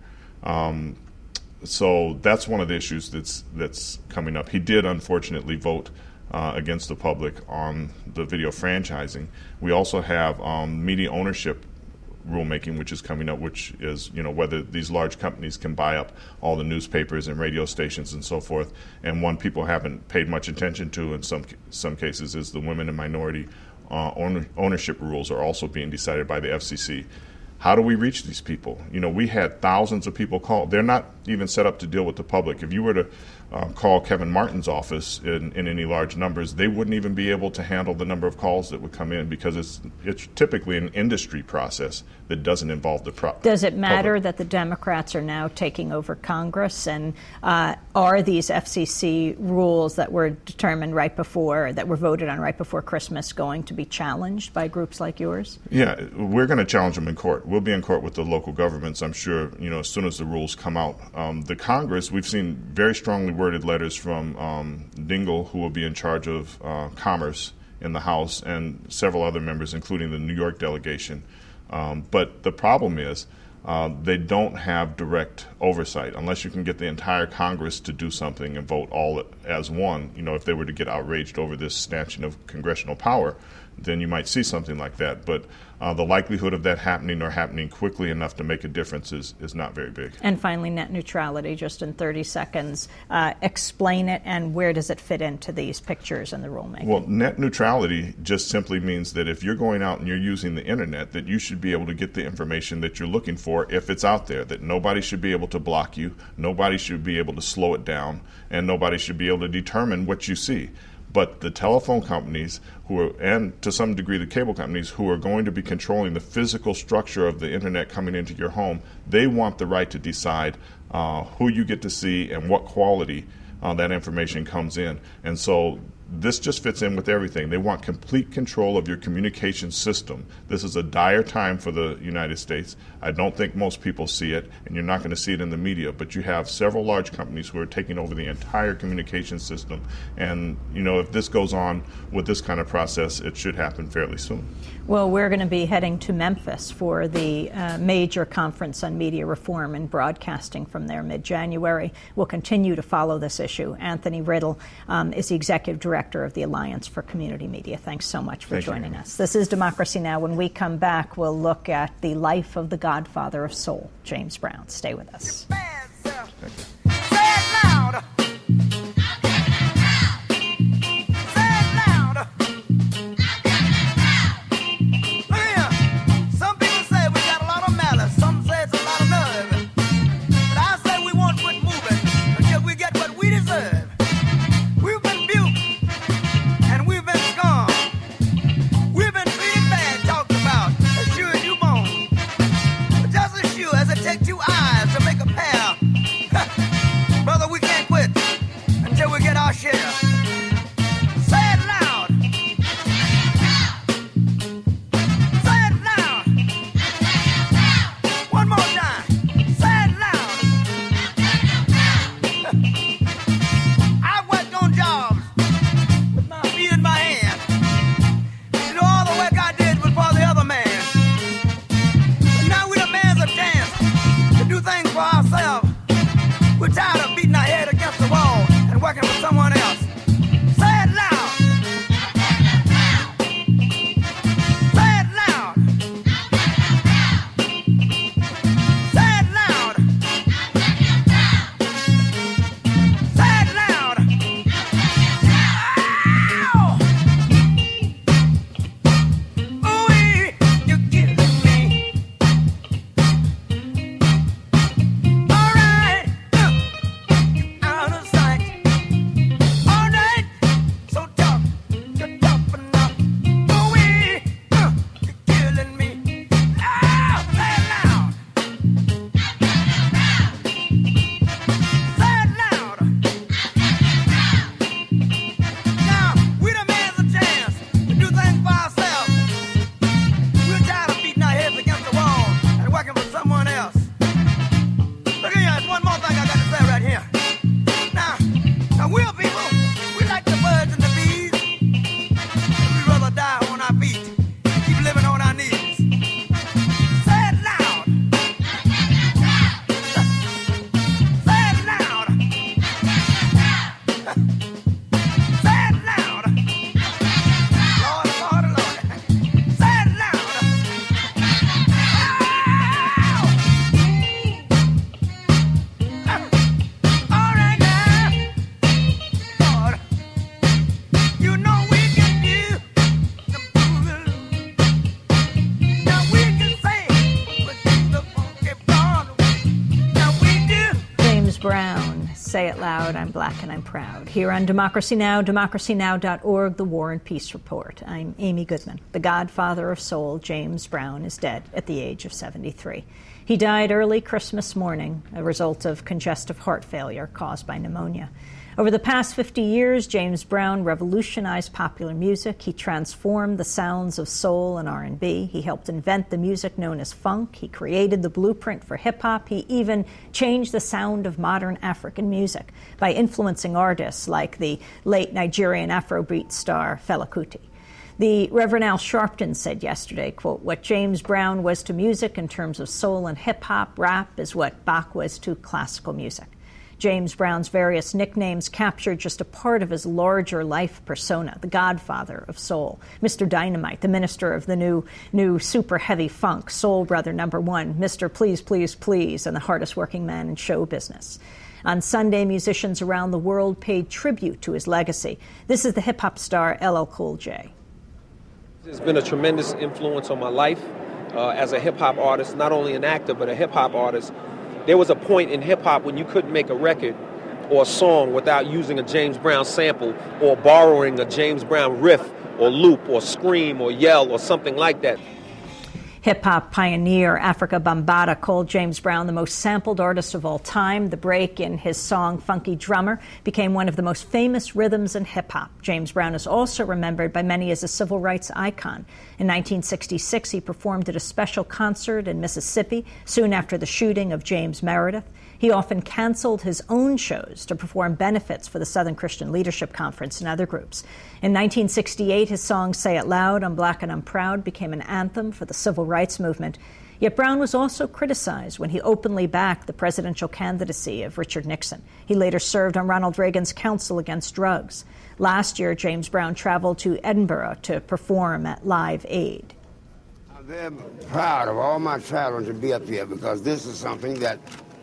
So that's one of the issues that's coming up. He did, unfortunately, vote against the public on the video franchising. We also have media ownership rulemaking, which is coming up, which is whether these large companies can buy up all the newspapers and radio stations and so forth. And one people haven't paid much attention to in some cases is the women and minority ownership rules are also being decided by the FCC. How do we reach these people? We had thousands of people call. They're not even set up to deal with the public. If you were to call Kevin Martin's office in any large numbers, they wouldn't even be able to handle the number of calls that would come in because it's typically an industry process that doesn't involve the Does it matter public. that the Democrats are now taking over Congress? And are these FCC rules that were determined that were voted on right before Christmas going to be challenged by groups like yours? Yeah, we're going to challenge them in court. We'll be in court with the local governments, I'm sure, as soon as the rules come out. The Congress, we've seen very strongly worded letters from Dingell, who will be in charge of commerce in the House, and several other members, including the New York delegation. But the problem is they don't have direct oversight unless you can get the entire Congress to do something and vote all as one. If they were to get outraged over this snatching of congressional power, then you might see something like that. But the likelihood of that happening or happening quickly enough to make a difference is not very big. And finally, net neutrality, just in 30 seconds. Explain it, and where does it fit into these pictures and the rulemaking? Well, net neutrality just simply means that if you're going out and you're using the internet, that you should be able to get the information that you're looking for if it's out there, that nobody should be able to block you, nobody should be able to slow it down, and nobody should be able to determine what you see. But the telephone companies and to some degree the cable companies who are going to be controlling the physical structure of the internet coming into your home, they want the right to decide who you get to see and what quality that information comes in. And so this just fits in with everything. They want complete control of your communication system. This is a dire time for the United States. I don't think most people see it, and you're not going to see it in the media, but you have several large companies who are taking over the entire communication system. And, if this goes on with this kind of process, it should happen fairly soon. Well, we're going to be heading to Memphis for the major conference on media reform and broadcasting from there mid-January. We'll continue to follow this issue. Anthony Riddle is the executive director of the Alliance for Community Media. Thanks so much for joining us. This is Democracy Now! When we come back, we'll look at the life of the godfather of soul, James Brown. Stay with us. Say it loud, I'm black and I'm proud. Here on Democracy Now!, democracynow.org, The War and Peace Report. I'm Amy Goodman. The godfather of soul, James Brown, is dead at the age of 73. He died early Christmas morning, a result of congestive heart failure caused by pneumonia. Over the past 50 years, James Brown revolutionized popular music. He transformed the sounds of soul and R&B. He helped invent the music known as funk. He created the blueprint for hip-hop. He even changed the sound of modern African music by influencing artists like the late Nigerian Afrobeat star Fela Kuti. The Reverend Al Sharpton said yesterday, quote, "What James Brown was to music in terms of soul and hip-hop, rap, is what Bach was to classical music." James Brown's various nicknames captured just a part of his larger life persona, the godfather of soul, Mr. Dynamite, the minister of the new super heavy funk, Soul Brother #1, Mr. Please, Please, Please, and the hardest working man in show business. On Sunday, musicians around the world paid tribute to his legacy. This is the hip-hop star LL Cool J. It's been a tremendous influence on my life as a hip-hop artist, not only an actor, but a hip-hop artist. There was a point in hip-hop when you couldn't make a record or a song without using a James Brown sample or borrowing a James Brown riff or loop or scream or yell or something like that. Hip-hop pioneer Africa Bambaataa called James Brown the most sampled artist of all time. The break in his song Funky Drummer became one of the most famous rhythms in hip-hop. James Brown is also remembered by many as a civil rights icon. In 1966, he performed at a special concert in Mississippi soon after the shooting of James Meredith. He often canceled his own shows to perform benefits for the Southern Christian Leadership Conference and other groups. In 1968, his song Say It Loud, I'm Black and I'm Proud became an anthem for the civil rights movement. Yet Brown was also criticized when he openly backed the presidential candidacy of Richard Nixon. He later served on Ronald Reagan's Council Against Drugs. Last year, James Brown traveled to Edinburgh to perform at Live Aid. I'm very proud of all my traveling to be up here because this is something that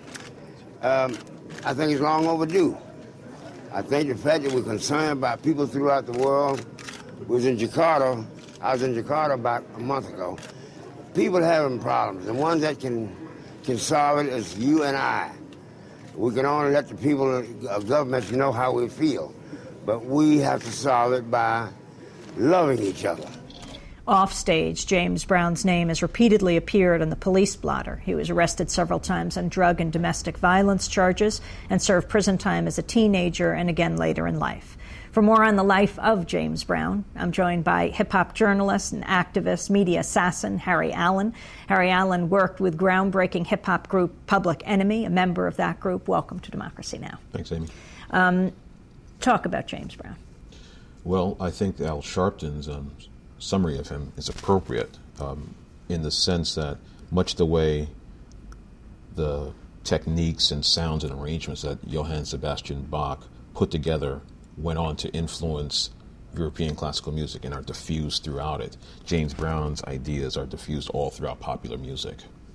I think is long overdue. I think the fact that we're concerned about people throughout the world. I was in Jakarta about a month ago. People having problems. The ones that can solve it is you and I. We can only let the people of governments know how we feel. But we have to solve it by loving each other. Offstage, James Brown's name has repeatedly appeared on the police blotter. He was arrested several times on drug and domestic violence charges and served prison time as a teenager and again later in life. For more on the life of James Brown, I'm joined by hip-hop journalist and activist, media assassin Harry Allen. Harry Allen worked with groundbreaking hip-hop group Public Enemy, a member of that group. Welcome to Democracy Now! Thanks, Amy. Talk about James Brown. Well, I think Al Sharpton's summary of him is appropriate in the sense that much the way the techniques and sounds and arrangements that Johann Sebastian Bach put together went on to influence European classical music and are diffused throughout it. James Brown's ideas are diffused all throughout popular music.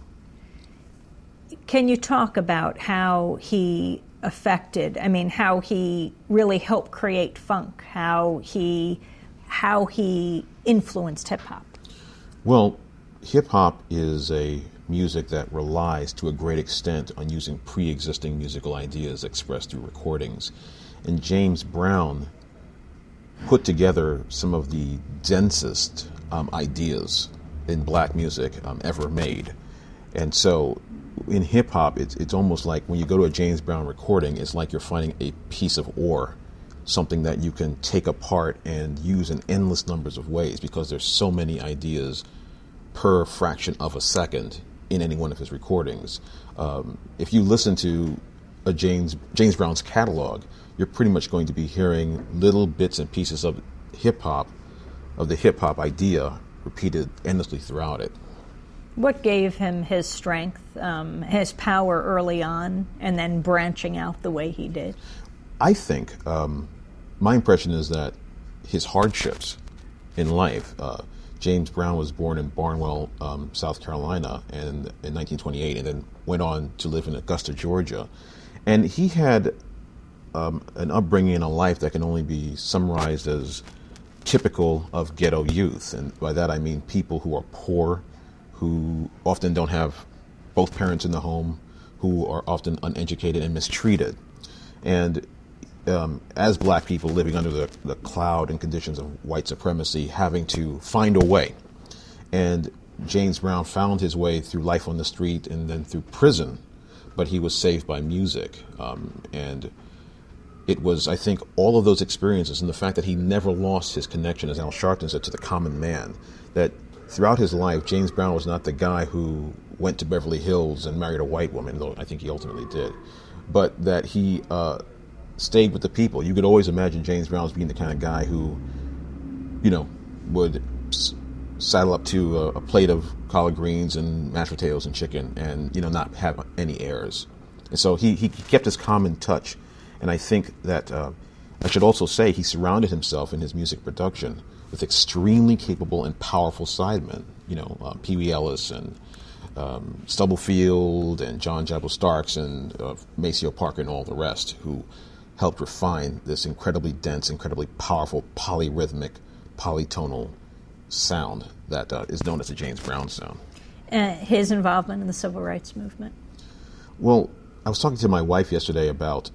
Can you talk about how he how he really helped create funk, how he influenced hip-hop? Well, hip-hop is a music that relies to a great extent on using pre-existing musical ideas expressed through recordings. And James Brown put together some of the densest ideas in black music ever made. And so in hip-hop, it's almost like when you go to a James Brown recording, it's like you're finding a piece of ore, something that you can take apart and use in endless numbers of ways because there's so many ideas per fraction of a second in any one of his recordings. If you listen to a James Brown's catalog, you're pretty much going to be hearing little bits and pieces of hip-hop, of the hip-hop idea repeated endlessly throughout it. What gave him his strength, his power early on, and then branching out the way he did? I think my impression is that his hardships in life. James Brown was born in Barnwell, South Carolina, in 1928, and then went on to live in Augusta, Georgia. And he had an upbringing and a life that can only be summarized as typical of ghetto youth. And by that I mean people who are poor, who often don't have both parents in the home, who are often uneducated and mistreated. And as black people living under the cloud and conditions of white supremacy, having to find a way. And James Brown found his way through life on the street and then through prison, but he was saved by music. And it was, I think, all of those experiences and the fact that he never lost his connection, as Al Sharpton said, to the common man, that throughout his life, James Brown was not the guy who went to Beverly Hills and married a white woman, though I think he ultimately did, but that he stayed with the people. You could always imagine James Brown as being the kind of guy who, would saddle up to a plate of collard greens and mashed potatoes and chicken and, not have any airs. And so he kept his common touch. And I think that I should also say he surrounded himself in his music production with extremely capable and powerful sidemen, Pee Wee Ellis and Stubblefield and John Jabbo Starks and Maceo Parker and all the rest, who helped refine this incredibly dense, incredibly powerful, polyrhythmic, polytonal sound that is known as the James Brown sound. His involvement in the civil rights movement? Well, I was talking to my wife yesterday about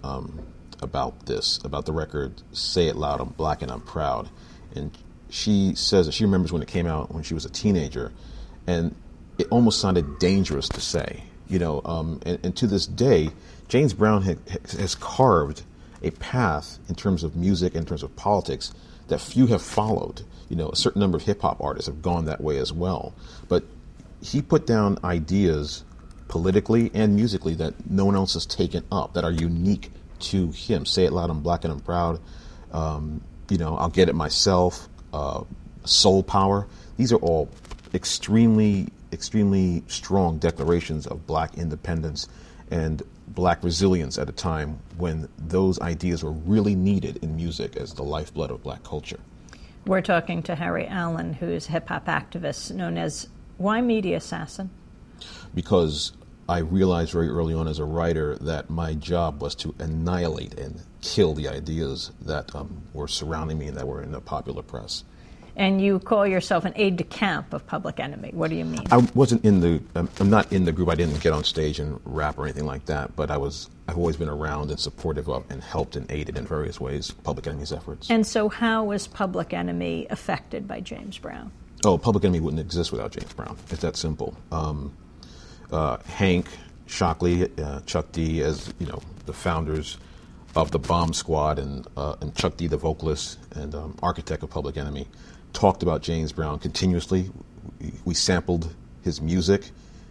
the record Say It Loud, I'm Black and I'm Proud. And she says that she remembers when it came out when she was a teenager. And it almost sounded dangerous to say. And to this day, James Brown has carved a path in terms of music, in terms of politics, that few have followed. A certain number of hip-hop artists have gone that way as well. But he put down ideas politically and musically that no one else has taken up, that are unique to him. Say It Loud, I'm Black and I'm Proud. I'll Get It Myself. Soul Power. These are all extremely strong declarations of black independence and black resilience at a time when those ideas were really needed in music as the lifeblood of black culture. We're talking to Harry Allen, who is a hip-hop activist known as, why Media Assassin? Because I realized very early on as a writer that my job was to annihilate and kill the ideas that were surrounding me and that were in the popular press. And you call yourself an aide-de-camp of Public Enemy. What do you mean? I wasn't I'm not in the group. I didn't get on stage and rap or anything like that, but I've always been around and supportive of and helped and aided in various ways Public Enemy's efforts. And so how was Public Enemy affected by James Brown? Oh, Public Enemy wouldn't exist without James Brown. It's that simple. Hank, Shockley, Chuck D, as the founders of the Bomb Squad, and Chuck D, the vocalist and architect of Public Enemy, talked about James Brown continuously. We sampled his music.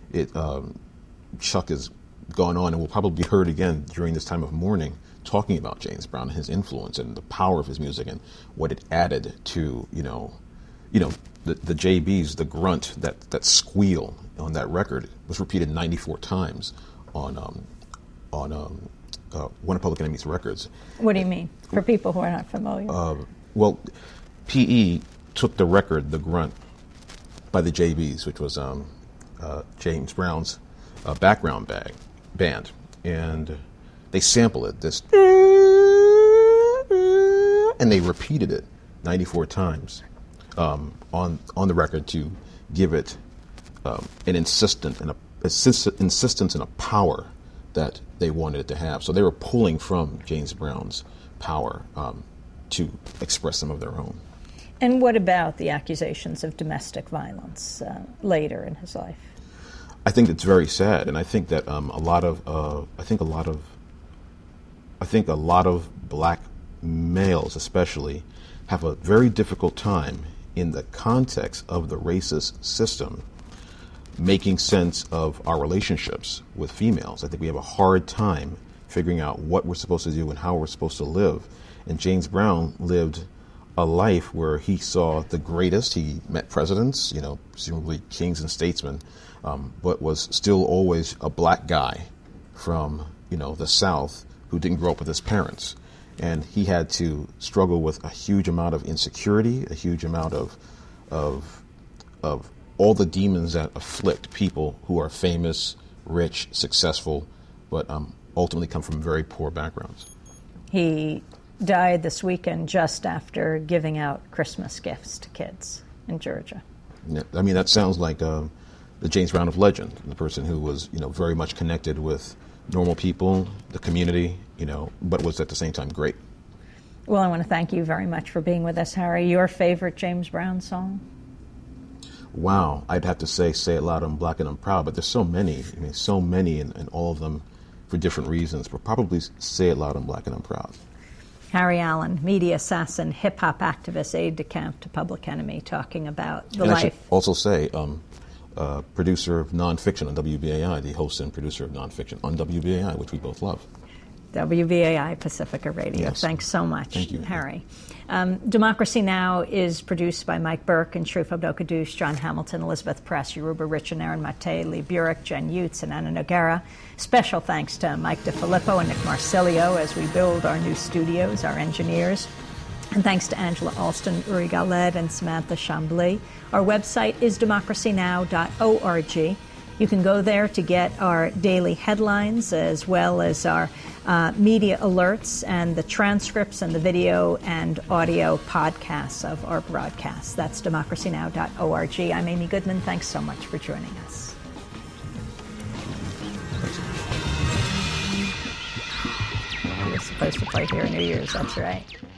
Chuck has gone on and will probably be heard again during this time of mourning, talking about James Brown and his influence and the power of his music and what it added to the JBs, the grunt, that squeal on that record was repeated 94 times on one of Public Enemy's records. What do you mean, for people who are not familiar? Well, P.E. took the record, The Grunt, by the JBs, which was James Brown's background band, and they sampled it, and they repeated it 94 times on the record to give it an insistence and a power that they wanted it to have. So they were pulling from James Brown's power to express some of their own. And what about the accusations of domestic violence later in his life? I think it's very sad, and I think that a lot of black males, especially, have a very difficult time in the context of the racist system making sense of our relationships with females. I think we have a hard time figuring out what we're supposed to do and how we're supposed to live. And James Brown lived a life where he saw the greatest. He met presidents, presumably kings and statesmen, but was still always a black guy from, the South who didn't grow up with his parents. And he had to struggle with a huge amount of insecurity, a huge amount of all the demons that afflict people who are famous, rich, successful, but ultimately come from very poor backgrounds. He died this weekend just after giving out Christmas gifts to kids in Georgia. Yeah, I mean, that sounds like the James Brown of legend, the person who was, very much connected with normal people, the community, but was at the same time great. Well, I want to thank you very much for being with us, Harry. Your favorite James Brown song? Wow, I'd have to say It Loud, I'm Black and I'm Proud, but there's so many. And all of them for different reasons, but probably Say It Loud, I'm Black and I'm Proud. Harry Allen, media assassin, hip-hop activist, aide-de-camp to Public Enemy, talking about the and life. I should also say, producer of Nonfiction on WBAI, the host and producer of Nonfiction on WBAI, which we both love. WBAI Pacifica Radio. Yes. Thanks so much, Thank you, Harry. Democracy Now! Is produced by Mike Burke and Sharif Abdel-Kaddouche, John Hamilton, Elizabeth Press, Yoruba Rich and Aaron Mate, Lee Burek, Jen Utz, and Anna Noguera. Special thanks to Mike DeFilippo and Nick Marsilio as we build our new studios, our engineers. And thanks to Angela Alston, Uri Galed, and Samantha Chambly. Our website is democracynow.org. You can go there to get our daily headlines as well as our media alerts and the transcripts and the video and audio podcasts of our broadcasts. That's democracynow.org. I'm Amy Goodman. Thanks so much for joining us. You're supposed to play here New Year's, that's right.